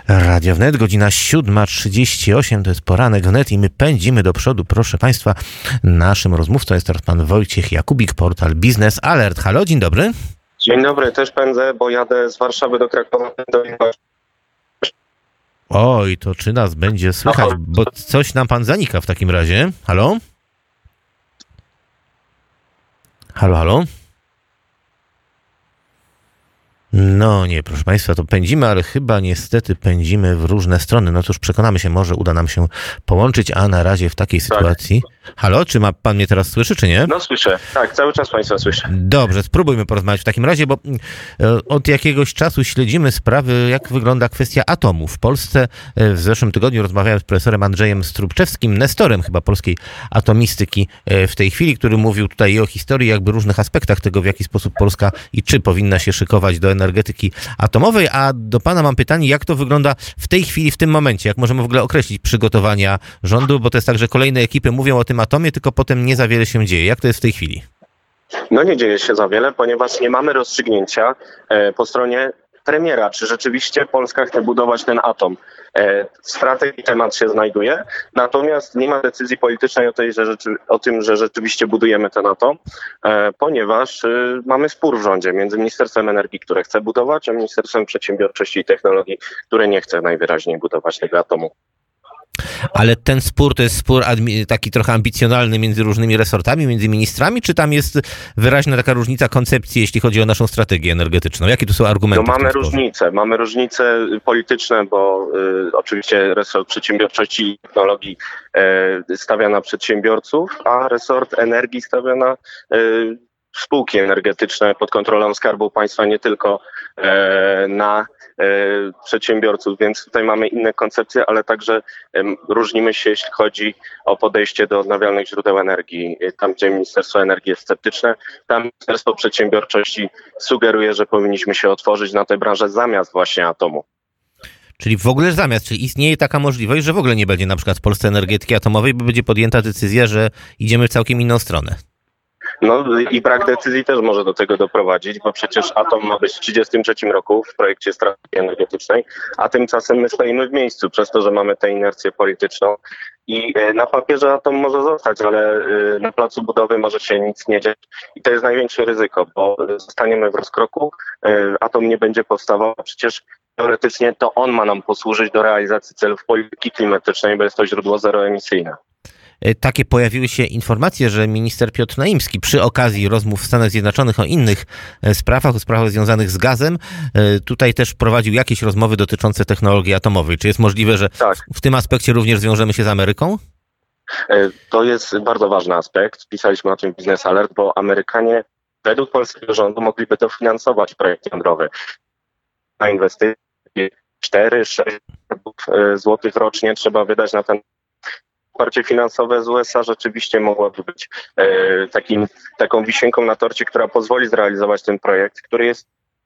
Radio Wnet, godzina 7:38, to jest poranek Wnet i my pędzimy do przodu, proszę Państwa. Naszym rozmówcą jest teraz pan Wojciech Jakubik, portal Biznes Alert. Halo, dzień dobry. Dzień dobry, też pędzę, bo jadę z Warszawy do Krakowa. Oj, to czy nas będzie słychać, bo coś nam pan zanika w takim razie. Halo? Halo, halo? No nie, proszę Państwa, to pędzimy, ale chyba niestety pędzimy w różne strony. No cóż, przekonamy się, może uda nam się połączyć, a na razie w takiej sytuacji... Halo, czy pan mnie teraz słyszy, czy nie? No słyszę, tak, cały czas Państwa słyszę. Dobrze, spróbujmy porozmawiać w takim razie, bo od jakiegoś czasu śledzimy sprawy, jak wygląda kwestia atomu. W Polsce w zeszłym tygodniu rozmawiałem z profesorem Andrzejem Strubczewskim, nestorem chyba polskiej atomistyki w tej chwili, który mówił tutaj i o historii, jakby różnych aspektach tego, w jaki sposób Polska i czy powinna się szykować do energetyki atomowej. A do pana mam pytanie, jak to wygląda w tej chwili, w tym momencie? Jak możemy w ogóle określić przygotowania rządu? Bo to jest tak, że kolejne ekipy mówią o tym atomie, tylko potem nie za wiele się dzieje. Jak to jest w tej chwili? No nie dzieje się za wiele, ponieważ nie mamy rozstrzygnięcia po stronie premiera, czy rzeczywiście Polska chce budować ten atom. W strategii temat się znajduje, natomiast nie ma decyzji politycznej o tym, że rzeczywiście budujemy ten atom, ponieważ mamy spór w rządzie między Ministerstwem Energii, które chce budować, a Ministerstwem Przedsiębiorczości i Technologii, które nie chce najwyraźniej budować tego atomu. Ale ten spór to jest spór taki trochę ambicjonalny między różnymi resortami, między ministrami, czy tam jest wyraźna taka różnica koncepcji, jeśli chodzi o naszą strategię energetyczną? Jakie tu są argumenty? No mamy różnice polityczne, bo oczywiście resort przedsiębiorczości i technologii stawia na przedsiębiorców, a resort energii stawia na spółki energetyczne pod kontrolą Skarbu Państwa, nie tylko na przedsiębiorców, więc tutaj mamy inne koncepcje, ale także różnimy się, jeśli chodzi o podejście do odnawialnych źródeł energii. Tam, gdzie Ministerstwo Energii jest sceptyczne, tam Ministerstwo Przedsiębiorczości sugeruje, że powinniśmy się otworzyć na tę branżę zamiast właśnie atomu. Czyli w ogóle zamiast, czyli istnieje taka możliwość, że w ogóle nie będzie na przykład w Polsce energetyki atomowej, bo będzie podjęta decyzja, że idziemy w całkiem inną stronę. No i brak decyzji też może do tego doprowadzić, bo przecież atom ma być w 1933 roku w projekcie strategii energetycznej, a tymczasem my stoimy w miejscu przez to, że mamy tę inercję polityczną i na papierze atom może zostać, ale na placu budowy może się nic nie dziać i to jest największe ryzyko, bo zostaniemy w rozkroku, atom nie będzie powstawał, a przecież teoretycznie to on ma nam posłużyć do realizacji celów polityki klimatycznej, bo jest to źródło zeroemisyjne. Takie pojawiły się informacje, że minister Piotr Naimski przy okazji rozmów w Stanach Zjednoczonych o innych sprawach, o sprawach związanych z gazem, tutaj też prowadził jakieś rozmowy dotyczące technologii atomowej. Czy jest możliwe, że w tym aspekcie również zwiążemy się z Ameryką? To jest bardzo ważny aspekt. Pisaliśmy o tym w Business Alert, bo Amerykanie według polskiego rządu mogliby dofinansować projekt jądrowy. Na inwestycje 4-6 złotych rocznie trzeba wydać na ten wsparcie finansowe z USA rzeczywiście mogłaby być taką wisienką na torcie, która pozwoli zrealizować ten projekt, który jest...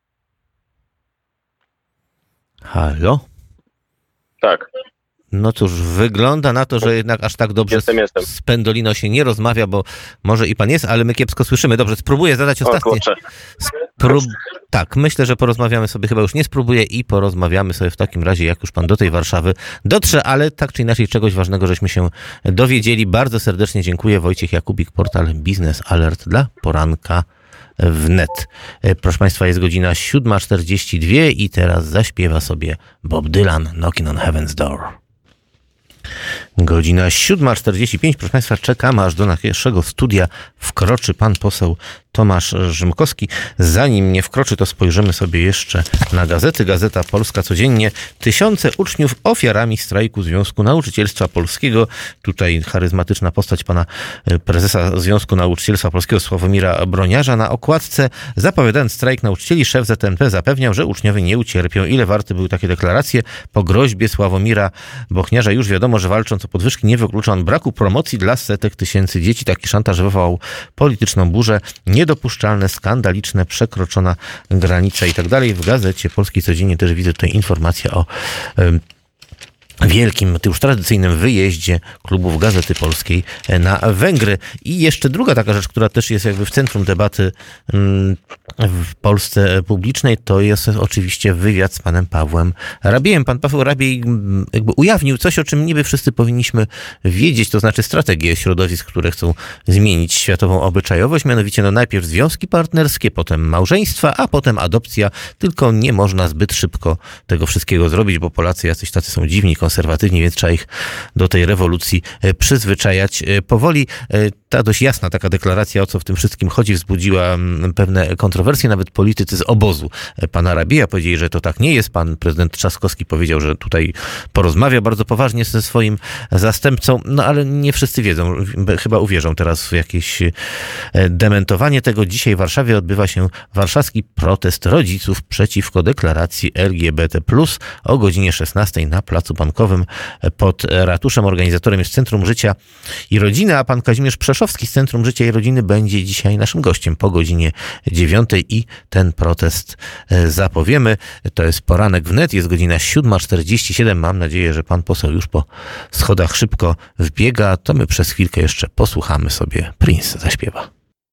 Halo? Tak. No cóż, wygląda na to, że jednak aż tak dobrze z Pendolino się nie rozmawia, bo może i pan jest, ale my kiepsko słyszymy. Dobrze, spróbuję zadać ostatnie... Tak, myślę, że porozmawiamy sobie, chyba już nie spróbuję i porozmawiamy sobie w takim razie, jak już pan do tej Warszawy dotrze, ale tak czy inaczej czegoś ważnego żeśmy się dowiedzieli. Bardzo serdecznie dziękuję. Wojciech Jakubik, portal Business Alert dla poranka Wnet. Proszę Państwa, jest godzina 7:42 i teraz zaśpiewa sobie Bob Dylan, Knocking on Heaven's Door. Godzina 7:45. Proszę Państwa, czekamy, aż do naszego studia wkroczy pan poseł Tomasz Rzymkowski. Zanim nie wkroczy, to spojrzymy sobie jeszcze na gazety. Gazeta Polska codziennie. Tysiące uczniów ofiarami strajku Związku Nauczycielstwa Polskiego. Tutaj charyzmatyczna postać pana prezesa Związku Nauczycielstwa Polskiego Sławomira Broniarza. Na okładce, zapowiadając strajk nauczycieli, szef ZNP zapewniał, że uczniowie nie ucierpią. Ile warte były takie deklaracje? Po groźbie Sławomira Bochniarza już wiadomo, że walcząc o podwyżki nie wyklucza on braku promocji dla setek tysięcy dzieci. Taki szantaż wywołał polityczną burzę. Niedopuszczalne, skandaliczne, przekroczona granica i tak dalej. W Gazecie Polskiej codziennie też widzę tutaj informację o wielkim, już tradycyjnym wyjeździe klubów Gazety Polskiej na Węgry. I jeszcze druga taka rzecz, która też jest jakby w centrum debaty w Polsce publicznej, to jest oczywiście wywiad z panem Pawłem Rabiejem. Pan Paweł Rabiej jakby ujawnił coś, o czym niby wszyscy powinniśmy wiedzieć, to znaczy strategię środowisk, które chcą zmienić światową obyczajowość, mianowicie najpierw związki partnerskie, potem małżeństwa, a potem adopcja, tylko nie można zbyt szybko tego wszystkiego zrobić, bo Polacy jacyś tacy są dziwni, konserwatywni, więc trzeba ich do tej rewolucji przyzwyczajać powoli. Ta dość jasna taka deklaracja, o co w tym wszystkim chodzi, wzbudziła pewne kontrowersje. Nawet politycy z obozu pana Rabieja powiedzieli, że to tak nie jest. Pan prezydent Trzaskowski powiedział, że tutaj porozmawia bardzo poważnie ze swoim zastępcą, no ale nie wszyscy wiedzą. Chyba uwierzą teraz w jakieś dementowanie tego. Dzisiaj w Warszawie odbywa się warszawski protest rodziców przeciwko deklaracji LGBT+, o godzinie 16 na Placu Bankowym pod ratuszem. Organizatorem jest Centrum Życia i Rodziny, a pan Kazimierz Przeszowski z Centrum Życia i Rodziny będzie dzisiaj naszym gościem po godzinie 9 i ten protest zapowiemy. To jest poranek wnet, jest godzina 7:47. Mam nadzieję, że pan poseł już po schodach szybko wbiega. To my przez chwilkę jeszcze posłuchamy sobie. Prince zaśpiewa.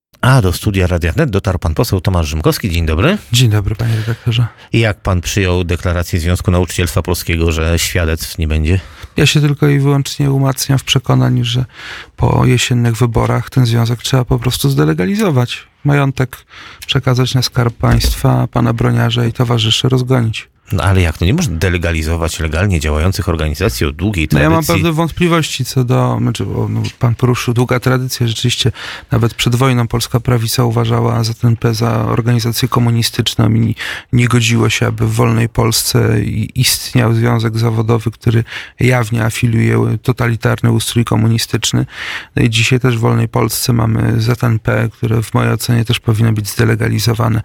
A do studia Radia Wnet dotarł pan poseł Tomasz Rzymkowski. Dzień dobry. Dzień dobry, panie redaktorze. I jak pan przyjął deklarację Związku Nauczycielstwa Polskiego, że świadectw nie będzie? Ja się tylko i wyłącznie umacniam w przekonaniu, że po jesiennych wyborach ten związek trzeba po prostu zdelegalizować. Majątek przekazać na Skarb Państwa, pana Broniarza i towarzyszy rozgonić. No ale jak to? Nie można delegalizować legalnie działających organizacji o długiej tradycji? No ja mam pewne wątpliwości co do... pan poruszył długa tradycja. Rzeczywiście nawet przed wojną polska prawica uważała ZNP za organizację komunistyczną i nie godziło się, aby w wolnej Polsce istniał związek zawodowy, który jawnie afiliuje totalitarny ustrój komunistyczny. No i dzisiaj też w wolnej Polsce mamy ZNP, które w mojej ocenie też powinno być zdelegalizowane.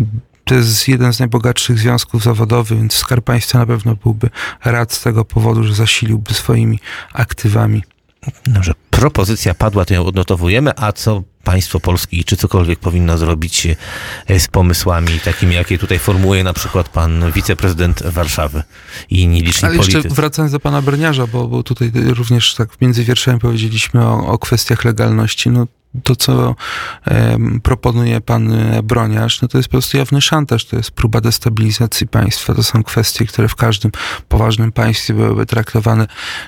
To jest jeden z najbogatszych związków zawodowych, więc Skarb Państwa na pewno byłby rad z tego powodu, że zasiliłby swoimi aktywami. Dobrze, propozycja padła, to ją odnotowujemy, a co państwo polskie, czy cokolwiek powinno zrobić z pomysłami takimi, jakie tutaj formułuje na przykład pan wiceprezydent Warszawy i inni liczni politycy? Ale jeszcze wracając do pana Broniarza, bo tutaj również tak między wierszami powiedzieliśmy o kwestiach legalności, no to, co proponuje pan Broniarz, no to jest po prostu jawny szantaż, to jest próba destabilizacji państwa. To są kwestie, które w każdym poważnym państwie byłyby traktowane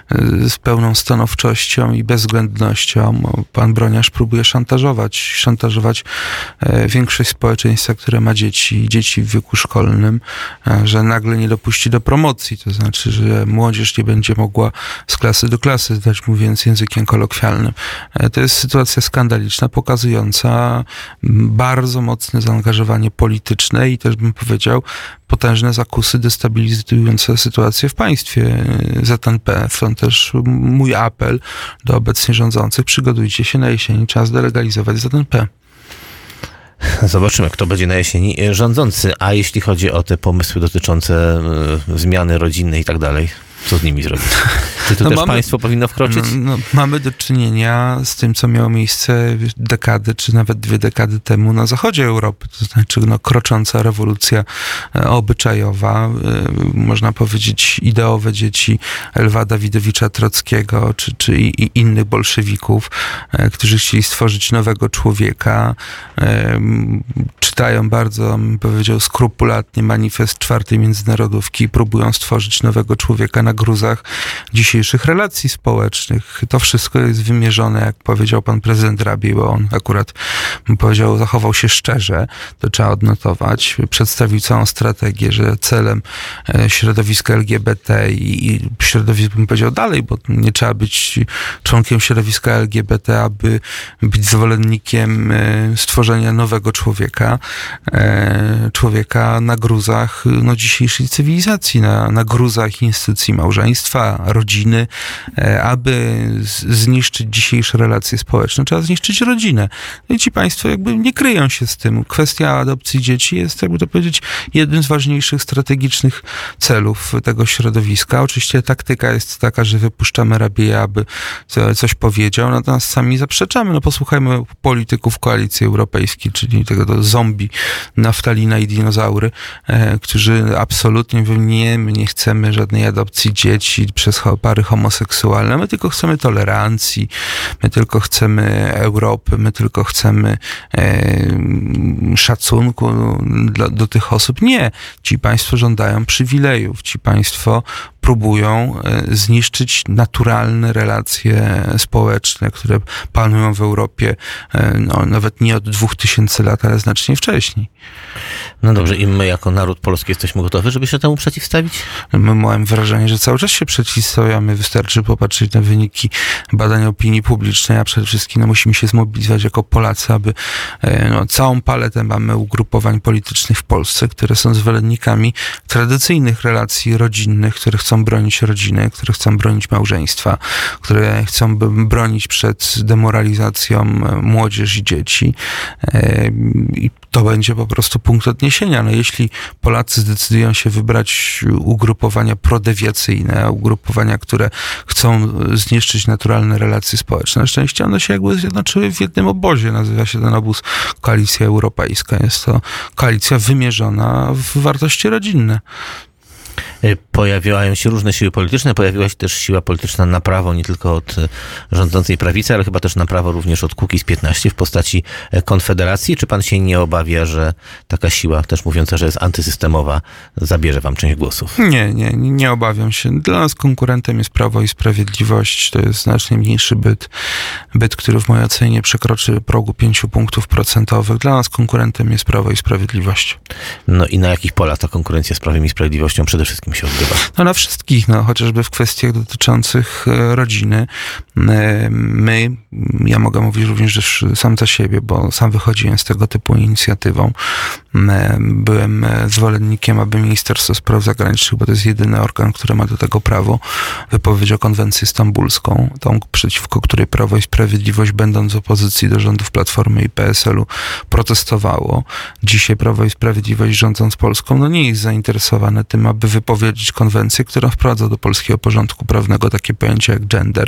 z pełną stanowczością i bezwzględnością. Pan Broniarz próbuje szantażować większość społeczeństwa, które ma dzieci w wieku szkolnym, że nagle nie dopuści do promocji, to znaczy, że młodzież nie będzie mogła z klasy do klasy, dać mówiąc językiem kolokwialnym. To jest sytuacja skandaliczna, pokazująca bardzo mocne zaangażowanie polityczne i też bym powiedział potężne zakusy destabilizujące sytuację w państwie ZNP. Stąd też mój apel do obecnie rządzących: przygotujcie się na jesieni, czas delegalizować ZNP. Zobaczymy, kto będzie na jesieni rządzący. A jeśli chodzi o te pomysły dotyczące zmiany rodzinnej i tak dalej, co z nimi zrobić? Czy to też państwo powinno wkroczyć? Mamy do czynienia z tym, co miało miejsce dekady, czy nawet 2 dekady temu na zachodzie Europy. To znaczy krocząca rewolucja obyczajowa, można powiedzieć ideowe dzieci Lwa Dawidowicza Trockiego, czy innych bolszewików, którzy chcieli stworzyć nowego człowieka. Czytają bardzo, bym powiedział, skrupulatnie manifest 4. Międzynarodówki, próbują stworzyć nowego człowieka na gruzach dzisiejszych relacji społecznych. To wszystko jest wymierzone, jak powiedział pan prezydent Rabiej, bo on akurat, bym powiedział, zachował się szczerze, to trzeba odnotować. Przedstawił całą strategię, że celem środowiska LGBT i środowisk, bym powiedział dalej, bo nie trzeba być członkiem środowiska LGBT, aby być zwolennikiem stworzenia nowego człowieka na gruzach dzisiejszej cywilizacji, na gruzach instytucji małżeństwa, rodziny, rodziny. Aby zniszczyć dzisiejsze relacje społeczne, trzeba zniszczyć rodzinę. No i ci państwo jakby nie kryją się z tym. Kwestia adopcji dzieci jest, jakby to powiedzieć, jednym z ważniejszych strategicznych celów tego środowiska. Oczywiście taktyka jest taka, że wypuszczamy rabieja, aby coś powiedział, natomiast sami zaprzeczamy. No posłuchajmy polityków Koalicji Europejskiej, czyli tego zombie naftalina i dinozaury, którzy absolutnie mówią, my nie chcemy żadnej adopcji dzieci przez pary homoseksualne, my tylko chcemy tolerancji, my tylko chcemy Europy, my tylko chcemy szacunku do tych osób. Nie. Ci państwo żądają przywilejów, ci państwo próbują zniszczyć naturalne relacje społeczne, które panują w Europie nawet nie od 2000 lat, ale znacznie wcześniej. No dobrze, i my jako naród polski jesteśmy gotowi, żeby się temu przeciwstawić? My mamy wrażenie, że cały czas się przeciwstawiamy. Wystarczy popatrzeć na wyniki badań opinii publicznej, a przede wszystkim musimy się zmobilizować jako Polacy, aby całą paletę mamy ugrupowań politycznych w Polsce, które są zwolennikami tradycyjnych relacji rodzinnych, które chcą bronić rodziny, które chcą bronić małżeństwa, które chcą bronić przed demoralizacją młodzież i dzieci. I to będzie po prostu punkt odniesienia. No jeśli Polacy zdecydują się wybrać ugrupowania prodewiacyjne, ugrupowania, które chcą zniszczyć naturalne relacje społeczne, na szczęście one się jakby zjednoczyły w jednym obozie. Nazywa się ten obóz Koalicja Europejska. Jest to koalicja wymierzona w wartości rodzinne. Pojawiają się różne siły polityczne, pojawiła się też siła polityczna na prawo, nie tylko od rządzącej prawicy, ale chyba też na prawo również od Kukiz15 w postaci Konfederacji. Czy pan się nie obawia, że taka siła, też mówiąca, że jest antysystemowa, zabierze wam część głosów? Nie obawiam się. Dla nas konkurentem jest Prawo i Sprawiedliwość. To jest znacznie mniejszy byt, który w mojej ocenie przekroczy progu 5 punktów procentowych. Dla nas konkurentem jest Prawo i Sprawiedliwość. No i na jakich polach ta konkurencja z Prawem i Sprawiedliwością przede wszystkim się odbywa? No na wszystkich, chociażby w kwestiach dotyczących rodziny. Ja mogę mówić również sam za siebie, bo sam wychodziłem z tego typu inicjatywą. Byłem zwolennikiem, aby Ministerstwo Spraw Zagranicznych, bo to jest jedyny organ, który ma do tego prawo, wypowiedział konwencję stambulską, tą przeciwko której Prawo i Sprawiedliwość, będąc w opozycji do rządów Platformy i PSL-u, protestowało. Dzisiaj Prawo i Sprawiedliwość, rządząc Polską, nie jest zainteresowane tym, aby wypowiedzieć konwencję, która wprowadza do polskiego porządku prawnego takie pojęcia jak gender,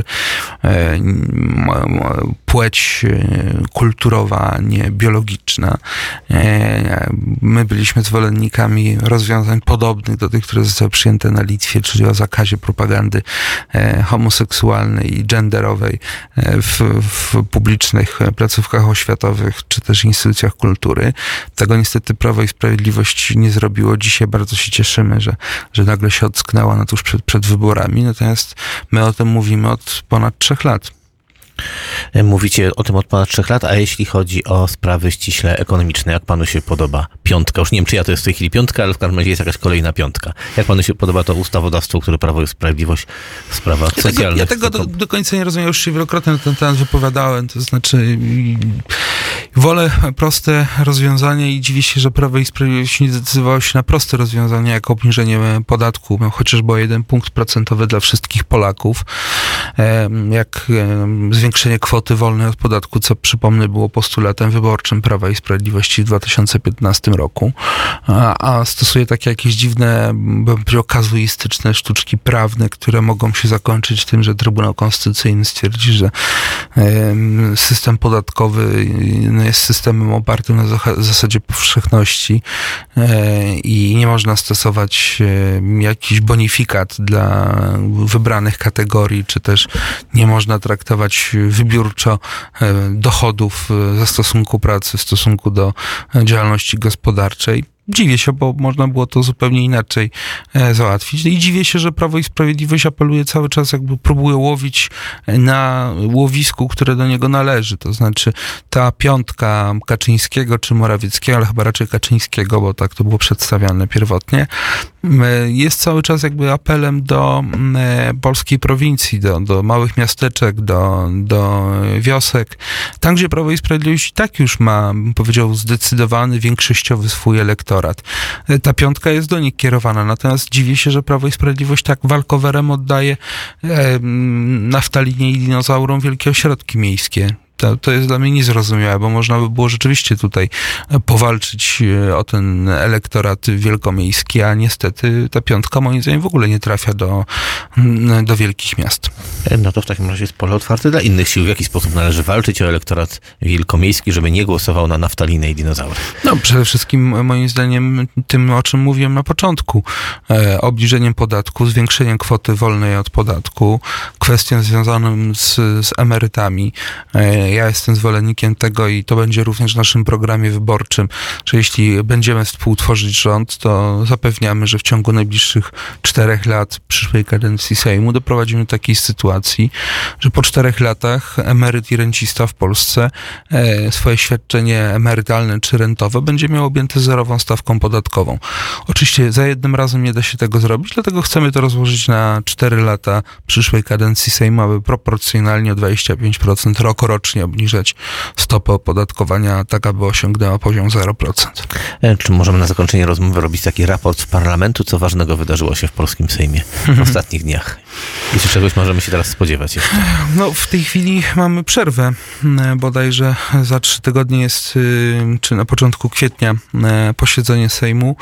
płeć kulturowa, a nie biologiczna. My byliśmy zwolennikami rozwiązań podobnych do tych, które zostały przyjęte na Litwie, czyli o zakazie propagandy homoseksualnej i genderowej w publicznych placówkach oświatowych, czy też instytucjach kultury. Tego niestety Prawo i Sprawiedliwość nie zrobiło. Dzisiaj bardzo się cieszymy, że nagle się ocknęła tuż przed wyborami, natomiast my o tym mówimy od ponad 3 lat. Mówicie o tym od ponad 3 lat, a jeśli chodzi o sprawy ściśle ekonomiczne, jak panu się podoba piątka? Już nie wiem, czyja to jest w tej chwili piątka, ale w każdym razie jest jakaś kolejna piątka. Jak panu się podoba to ustawodawstwo, które Prawo i Sprawiedliwość w sprawach socjalnych? Ja tego do końca nie rozumiem, już się wielokrotnie na ten temat wypowiadałem, to znaczy wolę proste rozwiązanie i dziwię się, że Prawo i Sprawiedliwość nie zdecydowało się na proste rozwiązanie, jak obniżenie podatku, chociażby o 1 punkt procentowy dla wszystkich Polaków, jak zwiększenie kwoty wolnej od podatku, co przypomnę było postulatem wyborczym Prawa i Sprawiedliwości w 2015 roku, a stosuje takie jakieś dziwne, bym powiedział, kazuistyczne sztuczki prawne, które mogą się zakończyć tym, że Trybunał Konstytucyjny stwierdzi, że system podatkowy jest systemem opartym na zasadzie powszechności i nie można stosować jakiś bonifikat dla wybranych kategorii, czy też nie można traktować wybiórczo dochodów ze stosunku pracy w stosunku do działalności gospodarczej. Dziwię się, bo można było to zupełnie inaczej załatwić. I dziwię się, że Prawo i Sprawiedliwość apeluje cały czas, jakby próbuje łowić na łowisku, które do niego należy. To znaczy ta piątka Kaczyńskiego czy Morawieckiego, ale chyba raczej Kaczyńskiego, bo tak to było przedstawiane pierwotnie, jest cały czas jakby apelem do polskiej prowincji, do małych miasteczek, do wiosek. Tam, gdzie Prawo i Sprawiedliwość i tak już ma, bym powiedział, zdecydowany, większościowy swój elektorat. Ta piątka jest do nich kierowana, natomiast dziwię się, że Prawo i Sprawiedliwość tak walkowerem oddaje naftalinie i dinozaurom wielkie ośrodki miejskie. To jest dla mnie niezrozumiałe, bo można by było rzeczywiście tutaj powalczyć o ten elektorat wielkomiejski, a niestety ta piątka moim zdaniem w ogóle nie trafia do wielkich miast. No to w takim razie jest pole otwarte dla innych sił. W jaki sposób należy walczyć o elektorat wielkomiejski, żeby nie głosował na naftalinę i dinozaury? No przede wszystkim moim zdaniem tym, o czym mówiłem na początku. Obniżeniem podatku, zwiększeniem kwoty wolnej od podatku, kwestią związaną z emerytami. Ja jestem zwolennikiem tego i to będzie również w naszym programie wyborczym, że jeśli będziemy współtworzyć rząd, to zapewniamy, że w ciągu najbliższych 4 lat przyszłej kadencji Sejmu doprowadzimy do takiej sytuacji, że po 4 latach emeryt i rencista w Polsce swoje świadczenie emerytalne czy rentowe będzie miał objęte zerową stawką podatkową. Oczywiście za jednym razem nie da się tego zrobić, dlatego chcemy to rozłożyć na 4 lata przyszłej kadencji Sejmu, aby proporcjonalnie o 25% rokorocznie obniżać stopę opodatkowania, tak aby osiągnęła poziom 0%. Czy możemy na zakończenie rozmowy robić taki raport z parlamentu, co ważnego wydarzyło się w polskim Sejmie w ostatnich dniach? I czy czegoś możemy się teraz spodziewać jeszcze? No, w tej chwili mamy przerwę. Bodajże za 3 tygodnie jest, czy na początku kwietnia, posiedzenie Sejmu,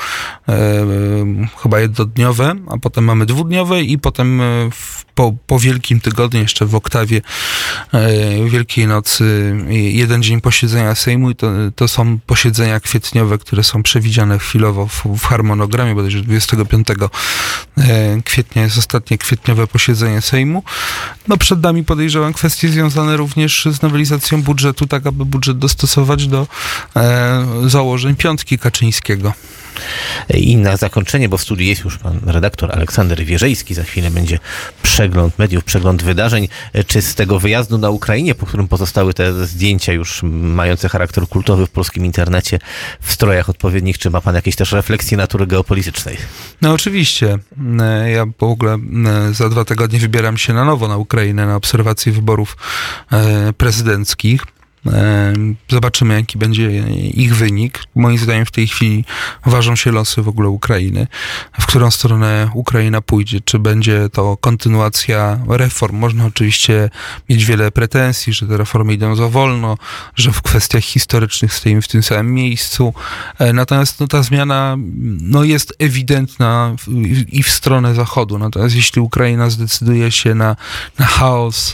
chyba jednodniowe, a potem mamy dwudniowe i potem po Wielkim Tygodniu, jeszcze w oktawie Wielkiej Nocy, jeden dzień posiedzenia Sejmu i to są posiedzenia kwietniowe, które są przewidziane chwilowo w harmonogramie, bodajże 25 kwietnia jest ostatnie kwietniowe posiedzenie Sejmu. No przed nami, podejrzewam, kwestie związane również z nowelizacją budżetu, tak aby budżet dostosować do założeń piątki Kaczyńskiego. I na zakończenie, bo w studiu jest już pan redaktor Aleksander Wierzejski, za chwilę będzie przegląd mediów, przegląd wydarzeń. Czy z tego wyjazdu na Ukrainie, po którym pozostały te zdjęcia już mające charakter kultowy w polskim internecie, w strojach odpowiednich, czy ma pan jakieś też refleksje natury geopolitycznej? No oczywiście. Ja w ogóle za 2 tygodnie wybieram się na nowo na Ukrainę na obserwację wyborów prezydenckich. Zobaczymy, jaki będzie ich wynik. Moim zdaniem w tej chwili ważą się losy w ogóle Ukrainy. W którą stronę Ukraina pójdzie? Czy będzie to kontynuacja reform? Można oczywiście mieć wiele pretensji, że te reformy idą za wolno, że w kwestiach historycznych stoimy w tym samym miejscu. Natomiast ta zmiana jest ewidentna i w stronę Zachodu. Natomiast jeśli Ukraina zdecyduje się na chaos,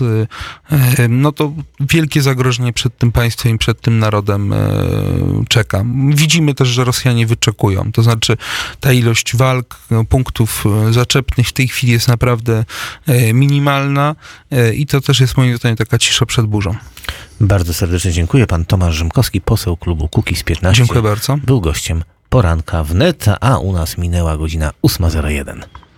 to wielkie zagrożenie przed tym państwem i przed tym narodem czeka. Widzimy też, że Rosjanie wyczekują. To znaczy ta ilość walk, punktów zaczepnych w tej chwili jest naprawdę minimalna i to też jest moim zdaniem taka cisza przed burzą. Bardzo serdecznie dziękuję. Pan Tomasz Rzymkowski, poseł klubu Kukiz15. Dziękuję bardzo. Był gościem poranka wnet, a u nas minęła godzina 8:01.